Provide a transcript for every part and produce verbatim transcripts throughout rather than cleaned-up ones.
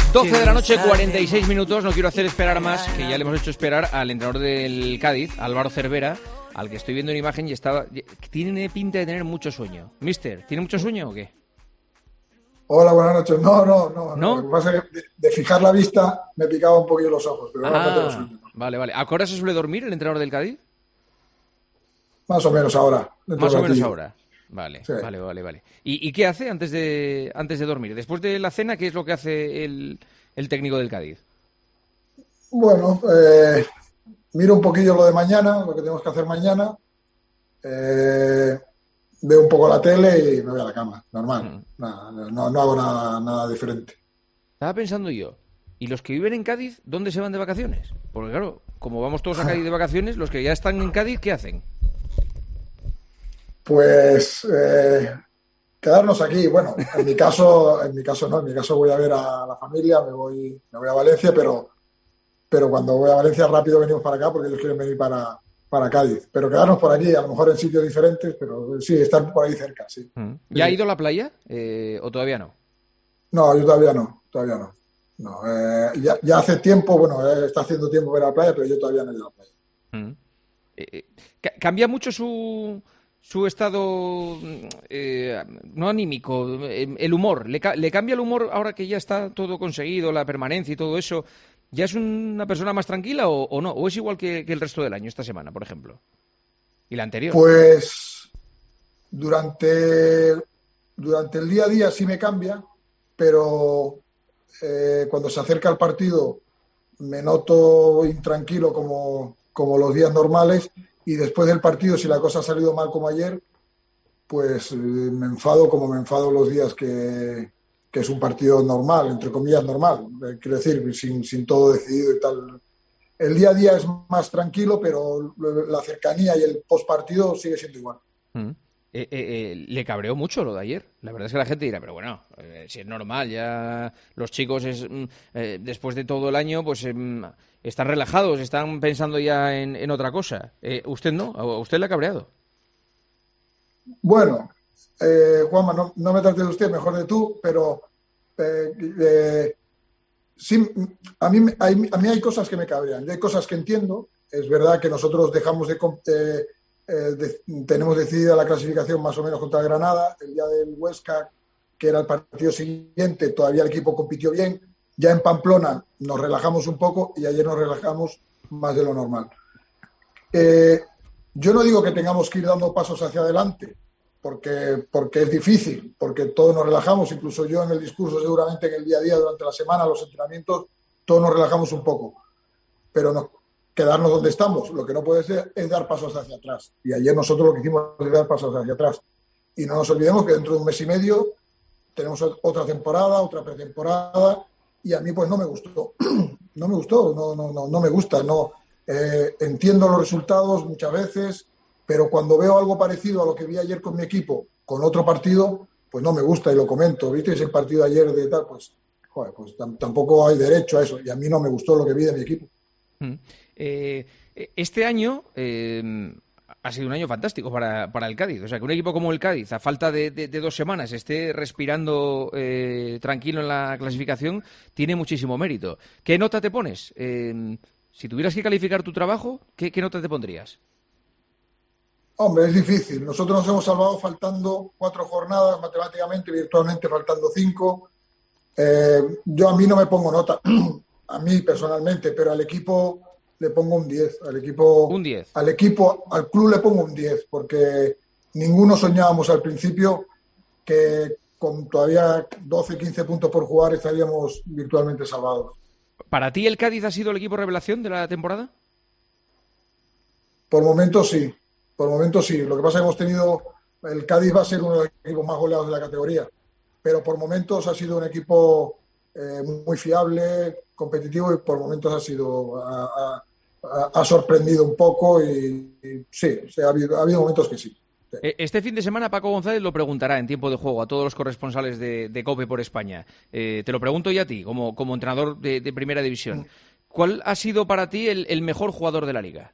doce de la noche, cuarenta y seis minutos. No quiero hacer esperar más, que ya le hemos hecho esperar al entrenador del Cádiz, Álvaro Cervera, al que estoy viendo en imagen y estaba... Tiene pinta de tener mucho sueño. Mister, ¿tiene mucho sueño o qué? Hola, buenas noches. No, no, no. ¿No? Lo que pasa es que de, de fijar la vista me picaba un poquillo los ojos, pero ahora no tengo Ah, sueño. vale, vale. ¿A qué hora se suele dormir el entrenador del Cádiz? Más o menos ahora. Más o menos ahora. Vale, sí. vale, vale, vale. ¿Y, ¿Y qué hace antes de antes de dormir? Después de la cena, ¿qué es lo que hace el, el técnico del Cádiz? Bueno, eh, miro un poquillo lo de mañana, lo que tenemos que hacer mañana. Eh, veo un poco la tele y me voy a la cama, normal. Mm. Nada, no, no hago nada, nada diferente. Estaba pensando yo, ¿y los que viven en Cádiz, dónde se van de vacaciones? Porque claro, como vamos todos a Cádiz de vacaciones, los que ya están en Cádiz, ¿qué hacen? Pues eh, quedarnos aquí. Bueno, en mi caso, en mi caso no, en mi caso voy a ver a la familia, me voy, me voy a Valencia, pero, pero cuando voy a Valencia rápido venimos para acá porque ellos quieren venir para, para Cádiz. Pero quedarnos por aquí, a lo mejor en sitios diferentes, pero sí, estar por ahí cerca, sí. Mm. ¿Ya Sí. ha ido a la playa eh, o todavía no? No, yo todavía no, todavía no. No, eh, ya, ya hace tiempo, bueno, eh, está haciendo tiempo ver a la playa, pero yo todavía no he ido a la playa. Mm. Eh, eh, ca- ¿Cambia mucho su, su estado, eh, no anímico, eh, el humor? ¿Le, ca- le cambia el humor ahora que ya está todo conseguido, la permanencia y todo eso? ¿Ya es una persona más tranquila o, o no? ¿O es igual que, que el resto del año, esta semana, por ejemplo? ¿Y la anterior? Pues durante, durante el día a día sí me cambia, pero eh, cuando se acerca el partido me noto intranquilo como, como los días normales y después del partido, si la cosa ha salido mal como ayer, pues eh, me enfado como me enfado los días que, que es un partido normal, entre comillas normal, eh, quiero decir, sin, sin todo decidido y tal. El día a día es más tranquilo, pero la cercanía y el postpartido sigue siendo igual. Mm. Eh, eh, eh, le cabreó mucho lo de ayer. La verdad es que la gente dirá, pero bueno, eh, si es normal, ya los chicos es, mm, eh, después de todo el año, pues eh, mm, están relajados, están pensando ya en, en otra cosa. Eh, ¿Usted no? ¿A usted le ha cabreado? Bueno, eh, Juanma, no, no me trates de usted, mejor de tú, pero eh, eh, sí, a mí, hay, a mí hay cosas que me cabrean, y hay cosas que entiendo. Es verdad que nosotros dejamos de, eh, eh, de, tenemos decidida la clasificación más o menos contra Granada. El día del Huesca, que era el partido siguiente, todavía el equipo compitió bien. Ya en Pamplona nos relajamos un poco y ayer nos relajamos más de lo normal. Eh, yo no digo que tengamos que ir dando pasos hacia adelante, porque, porque es difícil, porque todos nos relajamos, incluso yo en el discurso, seguramente en el día a día, durante la semana, los entrenamientos, todos nos relajamos un poco, pero no, quedarnos donde estamos. Lo que no puede ser es dar pasos hacia atrás. Y ayer nosotros lo que hicimos es dar pasos hacia atrás. Y no nos olvidemos que dentro de un mes y medio tenemos otra temporada, otra pretemporada, y a mí pues no me gustó. No me gustó, no, no, no, no me gusta, no. Eh, entiendo los resultados muchas veces, pero cuando veo algo parecido a lo que vi ayer con mi equipo, con otro partido, pues no me gusta y lo comento. ¿Viste ese partido ayer de tal? Pues, joder, pues t- tampoco hay derecho a eso. Y a mí no me gustó lo que vi de mi equipo. Mm. Eh, este año eh, ha sido un año fantástico para, para el Cádiz. O sea, que un equipo como el Cádiz, a falta de, de, de dos semanas, esté respirando eh, tranquilo en la clasificación, tiene muchísimo mérito. ¿Qué nota te pones? Eh, si tuvieras que calificar tu trabajo, ¿qué, qué nota te pondrías? Hombre, es difícil. Nosotros nos hemos salvado faltando cuatro jornadas, matemáticamente, virtualmente faltando cinco. Eh, yo a mí no me pongo nota, a mí personalmente, pero al equipo le pongo un diez. Al equipo, Un diez. al equipo, al club le pongo un diez, porque ninguno soñábamos al principio que con todavía doce, quince puntos por jugar estaríamos virtualmente salvados. ¿Para ti el Cádiz ha sido el equipo revelación de la temporada? Por momentos sí, por momentos sí. Lo que pasa es que hemos tenido, el Cádiz va a ser uno de los equipos más goleados de la categoría, pero por momentos ha sido un equipo eh, muy fiable, competitivo, y por momentos ha sido ha, ha, ha sorprendido un poco y, y sí, o sea, ha, habido, ha habido momentos que sí. Sí. Este fin de semana Paco González lo preguntará en tiempo de juego a todos los corresponsales de, de COPE por España. Eh, te lo pregunto ya a ti, como, como entrenador de, de Primera División. ¿Cuál ha sido para ti el, el mejor jugador de la Liga?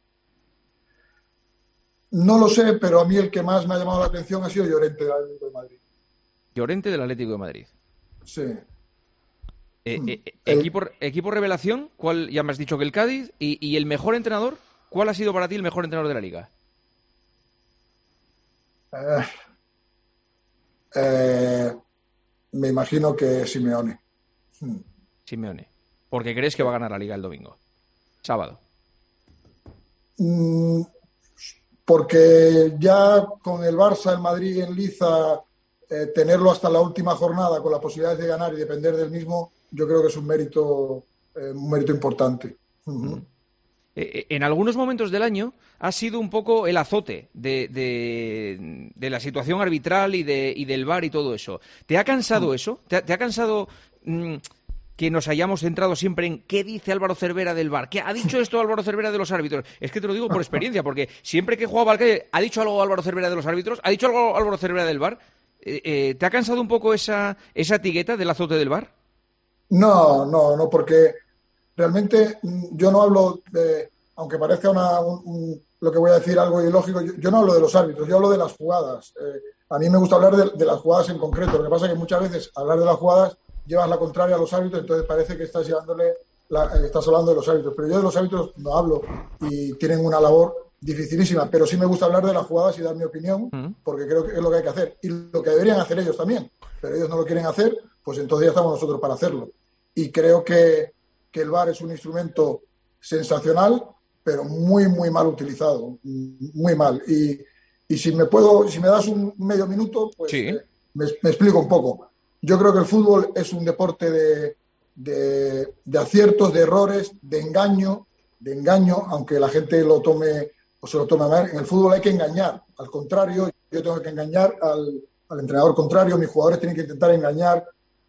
No lo sé, pero a mí el que más me ha llamado la atención ha sido Llorente del Atlético de Madrid. Llorente del Atlético de Madrid. Sí. Eh, eh, el... equipo, equipo revelación, ¿cuál? Ya me has dicho que el Cádiz. Y, y el mejor entrenador, ¿cuál ha sido para ti el mejor entrenador de la Liga? Eh, eh, me imagino que Simeone. Hmm. Simeone. Porque crees que va a ganar la Liga el domingo. Sábado. Mm, porque ya con el Barça, el Madrid en liza, eh, tenerlo hasta la última jornada con la posibilidad de ganar y depender del mismo, yo creo que es un mérito, eh, un mérito importante. Uh-huh. Eh, en algunos momentos del año ha sido un poco el azote de, de, de la situación arbitral y, de, y del V A R y todo eso. ¿Te ha cansado uh-huh. eso? ¿Te ha, te ha cansado mmm, que nos hayamos centrado siempre en qué dice Álvaro Cervera del V A R? ¿Qué ha dicho esto Álvaro Cervera de los árbitros? Es que te lo digo por experiencia, porque siempre que jugaba al calle, ¿ha dicho algo Álvaro Cervera de los árbitros? ¿Ha dicho algo Álvaro Cervera del V A R? Eh, eh, ¿Te ha cansado un poco esa, esa etiqueta del azote del V A R? No, no, no, porque realmente yo no hablo de, aunque parezca una, un, un, lo que voy a decir algo ilógico, yo, yo no hablo de los árbitros, yo hablo de las jugadas. Eh, a mí me gusta hablar de, de las jugadas en concreto. Lo que pasa es que muchas veces hablar de las jugadas llevas la contraria a los árbitros, entonces parece que estás llevándole la, eh, estás hablando de los árbitros. Pero yo de los árbitros no hablo y tienen una labor dificilísima, pero sí me gusta hablar de las jugadas y dar mi opinión, porque creo que es lo que hay que hacer. Y lo que deberían hacer ellos también, pero ellos no lo quieren hacer, pues entonces ya estamos nosotros para hacerlo. Y creo que, que el V A R es un instrumento sensacional, pero muy, muy mal utilizado, muy mal. Y, y si me puedo, si me das un medio minuto, pues sí. eh, me, me explico un poco. Yo creo que el fútbol es un deporte de, de, de aciertos, de errores, de engaño, de engaño, aunque la gente lo tome o se lo tome mal. En el fútbol hay que engañar. Al contrario, yo tengo que engañar al, al entrenador contrario, mis jugadores tienen que intentar engañar.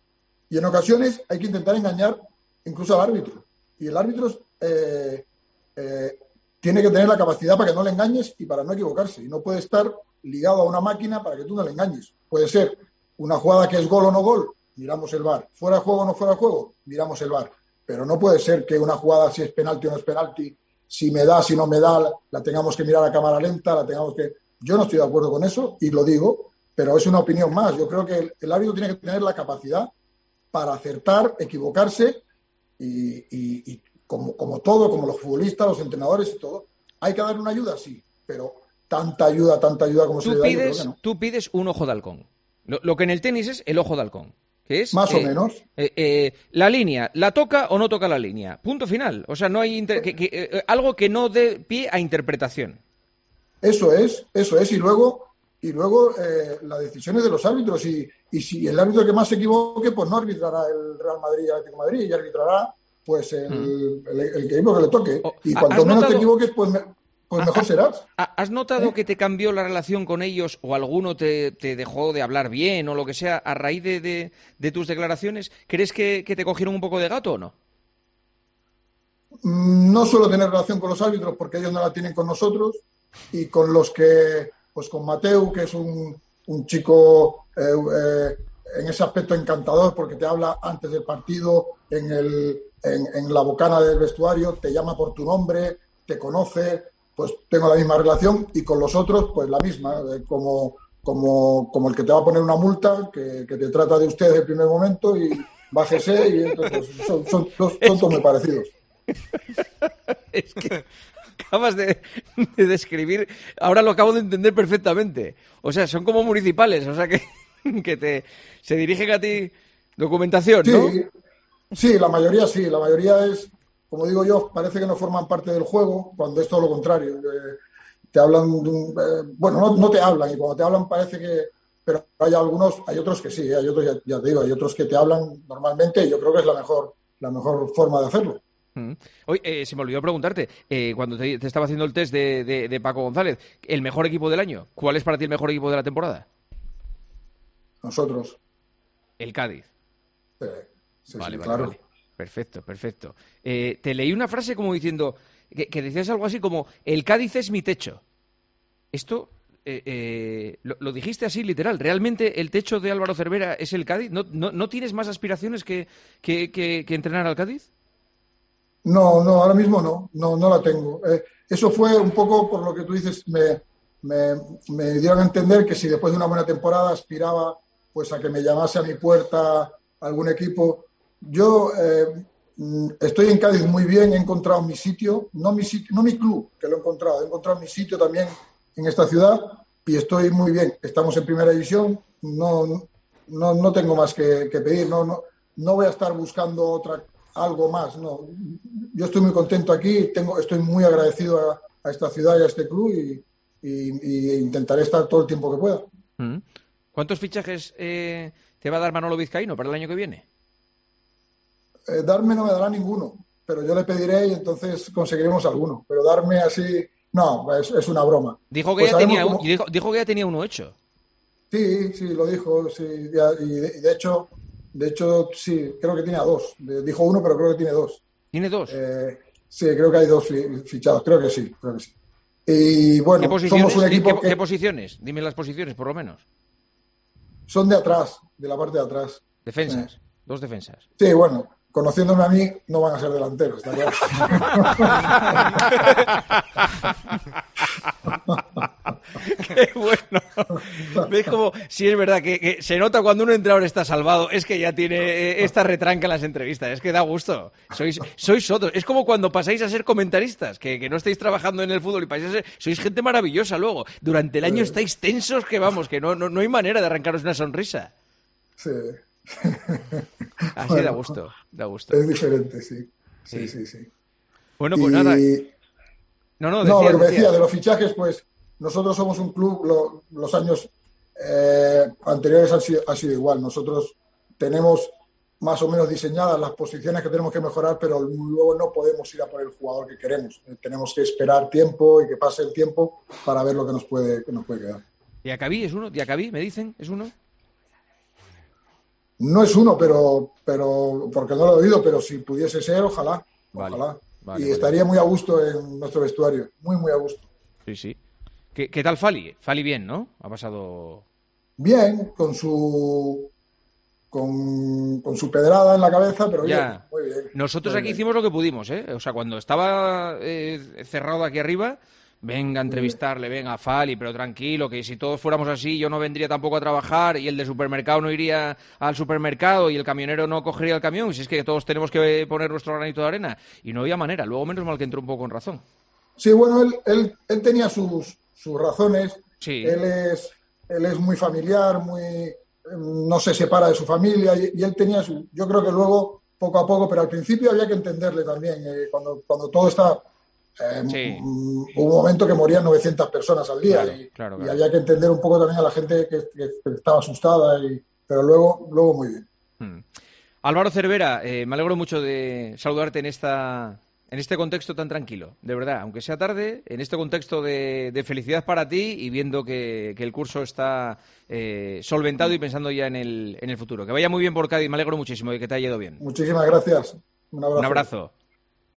Y en ocasiones hay que intentar engañar incluso al árbitro. Y el árbitro eh, eh, tiene que tener la capacidad para que no le engañes y para no equivocarse. Y no puede estar ligado a una máquina para que tú no le engañes. Puede ser una jugada que es gol o no gol, miramos el V A R. Fuera de juego o no fuera de juego, miramos el V A R. Pero no puede ser que una jugada, si es penalti o no es penalti, si me da, si no me da, la tengamos que mirar a cámara lenta, la tengamos que... Yo no estoy de acuerdo con eso y lo digo, pero es una opinión más. Yo creo que el, el árbitro tiene que tener la capacidad para acertar, equivocarse y, y, y como, como todo, como los futbolistas, los entrenadores y todo, hay que dar una ayuda, sí, pero tanta ayuda, tanta ayuda como se le da, yo creo que no. Tú pides un ojo de halcón. Lo, lo que en el tenis es el ojo de halcón. Que es, Más eh, o menos. Eh, eh, la línea, ¿la toca o no toca la línea? Punto final. O sea, no hay inter- que, que, eh, algo que no dé pie a interpretación. Eso es, eso es. Y luego, y luego eh, las decisiones de los árbitros. Y, y si el árbitro que más se equivoque, pues no arbitrará el Real Madrid y el Atlético de Madrid, y arbitrará pues el, mm. el, el equipo que le toque. Oh, y cuanto menos notado... te equivoques, pues... Me... pues mejor serás. ¿Has notado ¿Eh? que te cambió la relación con ellos o alguno te, te dejó de hablar bien o lo que sea a raíz de, de, de tus declaraciones? ¿Crees que, que te cogieron un poco de gato o no? No suelo tener relación con los árbitros porque ellos no la tienen con nosotros y con los que, pues con Mateu, que es un, un chico eh, eh, en ese aspecto encantador porque te habla antes del partido, en, el, en, en la bocana del vestuario, te llama por tu nombre, te conoce... pues tengo la misma relación y con los otros pues la misma, eh, como, como, como el que te va a poner una multa, que, que te trata de usted desde el primer momento y bájese y entonces pues, son, son, son, son todos muy parecidos. Es que acabas de, de describir, ahora lo acabo de entender perfectamente. O sea, son como municipales, o sea que, que te se dirigen a ti documentación, ¿no? Sí, sí, la mayoría sí, la mayoría es... Como digo yo, parece que no forman parte del juego, cuando es todo lo contrario. Eh, te hablan, eh, bueno, no, no te hablan, y cuando te hablan parece que... Pero hay algunos, hay otros que sí, hay otros, ya, ya te digo, hay otros que te hablan normalmente y yo creo que es la mejor, la mejor forma de hacerlo. Mm. Oye, eh, se me olvidó preguntarte, eh, cuando te, te estaba haciendo el test de, de, de Paco González, ¿el mejor equipo del año? ¿Cuál es para ti el mejor equipo de la temporada? Nosotros. El Cádiz. Sí, sí, vale, sí, vale, claro. Vale. Perfecto, perfecto. Eh, te leí una frase como diciendo, que, que decías algo así como, el Cádiz es mi techo. Esto, eh, eh, lo, lo dijiste así literal, ¿realmente el techo de Álvaro Cervera es el Cádiz? ¿No, no, no tienes más aspiraciones que, que, que, que entrenar al Cádiz? No, no, ahora mismo no, no, no la tengo. Eh, eso fue un poco por lo que tú dices, me, me, me dieron a entender que si después de una buena temporada aspiraba pues a que me llamase a mi puerta algún equipo. yo eh, estoy en Cádiz muy bien, he encontrado mi sitio, no mi sitio, no mi club, que lo he encontrado, he encontrado mi sitio también en esta ciudad y estoy muy bien. Estamos en primera división, no, no, no tengo más que, que pedir, no, no, no voy a estar buscando otra, algo más, no. Yo estoy muy contento aquí, tengo, estoy muy agradecido a, a esta ciudad y a este club y, y, y intentaré estar todo el tiempo que pueda. ¿Cuántos fichajes eh, te va a dar Manolo Vizcaíno para el año que viene? Eh, darme no me dará ninguno, pero yo le pediré y entonces conseguiremos alguno. Pero darme así, no, es, es una broma. Dijo que, pues ya tenía, cómo... dijo, dijo que ya tenía uno hecho. Sí, sí, lo dijo, sí, ya, y, de, y de hecho, de hecho, sí, creo que tiene a dos. Dijo uno, pero creo que tiene dos. ¿Tiene dos? Eh, sí, creo que hay dos fichados, creo que sí, creo que sí. Y bueno, ¿Qué somos un equipo ¿Qué, que... ¿Qué posiciones? Dime las posiciones, por lo menos. Son de atrás, de la parte de atrás. Defensas, sí. Dos defensas. Sí, bueno, conociéndome a mí, no van a ser delanteros, está claro. Qué bueno. ¿Ves cómo? Sí, es verdad que, que se nota cuando un entrenador está salvado, es que ya tiene esta retranca en las entrevistas, es que da gusto. Sois, sois otros. Es como cuando pasáis a ser comentaristas, que, que no estáis trabajando en el fútbol y pasáis a ser... Sois gente maravillosa luego. Durante el año estáis tensos que vamos, que no, no, no hay manera de arrancaros una sonrisa. Sí. Así bueno, da gusto, da gusto. Es diferente, sí. Sí, sí, sí. sí. Bueno, pues y... nada. No, no, decía, no, lo que me decía decía. de los fichajes, pues nosotros somos un club, lo, los años eh, anteriores han sido, ha sido igual. Nosotros tenemos más o menos diseñadas las posiciones que tenemos que mejorar, pero luego no podemos ir a por el jugador que queremos. Eh, tenemos que esperar tiempo y que pase el tiempo para ver lo que nos puede, que nos puede quedar. ¿Diacabí es uno? ¿Diacabí, me dicen? ¿Es uno? No es uno, pero, pero porque no lo he oído, pero si pudiese ser, ojalá. Vale, ojalá. Vale, y vale. estaría muy a gusto en nuestro vestuario. Muy, muy a gusto. Sí, sí. ¿Qué, qué tal Fali? Fali bien, ¿no? Ha pasado... Bien, con su... Con, con su pedrada en la cabeza, pero ya. bien, muy bien. Nosotros muy aquí bien. hicimos lo que pudimos, ¿eh? O sea, cuando estaba eh, cerrado aquí arriba... Venga a entrevistarle, venga a Fali, pero tranquilo, que si todos fuéramos así yo no vendría tampoco a trabajar y el de supermercado no iría al supermercado y el camionero no cogería el camión, si es que todos tenemos que poner nuestro granito de arena. Y no había manera, luego menos mal que entró un poco en razón. Sí, bueno, él, él, él tenía sus, sus razones, sí. él, es, él es muy familiar, muy no se separa de su familia y, y él tenía su... Yo creo que luego, poco a poco, pero al principio había que entenderle también, eh, cuando, cuando todo está... Eh, sí. Hubo un momento que morían novecientas personas al día claro, y, claro, y claro. había que entender un poco también a la gente que, que, que estaba asustada, y, pero luego, luego muy bien. Hmm. Álvaro Cervera, eh, me alegro mucho de saludarte en esta en este contexto tan tranquilo, de verdad, aunque sea tarde, en este contexto de, de felicidad para ti y viendo que, que el curso está eh, solventado y pensando ya en el, en el futuro. Que vaya muy bien por Cádiz, me alegro muchísimo de que te haya ido bien. Muchísimas gracias. Un abrazo. Un abrazo.